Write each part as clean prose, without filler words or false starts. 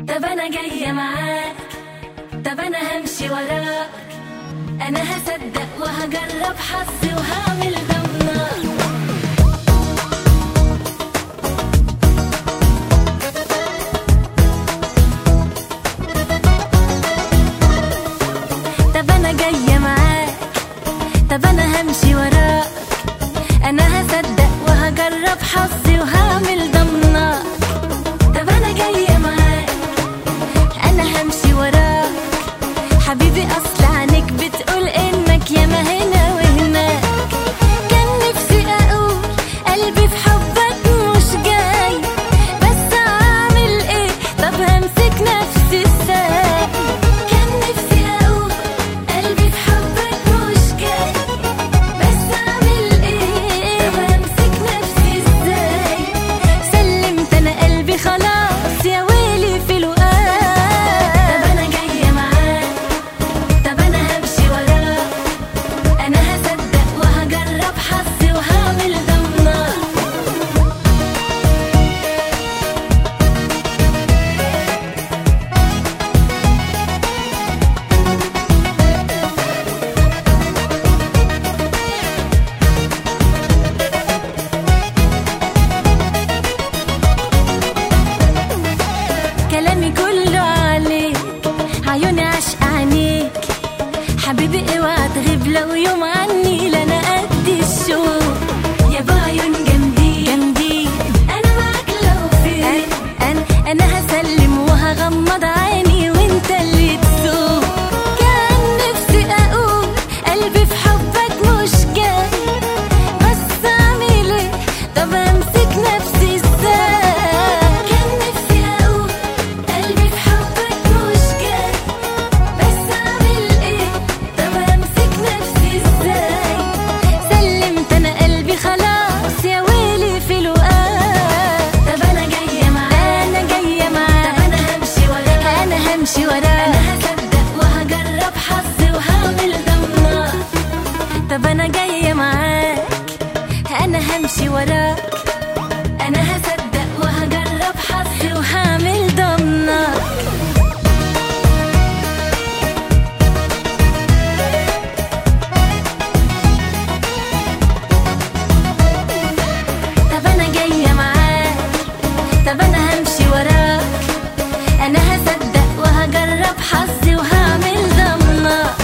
طب أنا جاية معاك، طب أنا همشي وراك، أنا هصدق وهجرب حظي وهعمل ضمنك. طب أنا جاية معاك، طب أنا همشي وراك، أنا هصدق وهجرب حظي وهعمل ضمنك. طب أنا جاية معاك، أنا همشي وراك، حبيبي أصل عنك بتقول إنك ياما هنا وهناك. كان نفسي أقول قلبي في حبك مش جاي، بس أعمل إيه؟ طب همسك نفسي إزاي؟ كان نفسي أقول قلبي في حبك مش جاي، بس أعمل إيه؟ طب همسك نفسي إزاي؟ سلمت أنا قلبي خلاص يا ويلي في الوقت. طب أنا جاية معاك، طب أنا همشي وراك، أنا هصدق وهجرب حظي وهعمل ضمنك. كلامي كله عليك، عيوني عشق عينيك، حبيبي اوعى تغيب لو يوم عني، لا انا قد الشوق. يا بعيون جامدين جامدين، انا معاك لو فين، انا هسلم وهغمض عيني وانت اللي تسوق. كان نفسي اقول قلبي في حبك مش جاي، بس اعمل ايه؟ طب امسك نفسي ازاي؟ كان نفسي اقول قلبي في حبك مش جاي، بس اعمل ايه؟ طب امسك نفسي ازاي؟ سلمت انا قلبي خلاص يا ويلي في الوقت. طب انا جايه معاك، انا جايه معاك، طب انا همشي وراك، انا همشي وراك، انا هصدق وهجرب حظي وهعمل ضمنك. طب انا جايه معاك، انا همشي وراك، انا هصدق وهجرب حظي وهعمل ضمنك. طب أنا جاية معاك، طب أنا همشي وراك، أنا هصدق وهجرب حظي وهعمل ضمنك.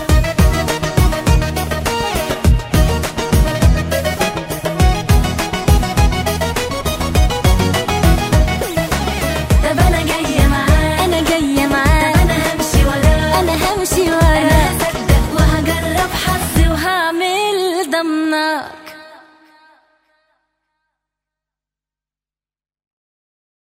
طب أنا جاية معاك، أنا جاية معاك، طب أنا همشي وراك، أنا همشي وراك، أنا هصدق وهجرب حظي وهعمل ضمنك.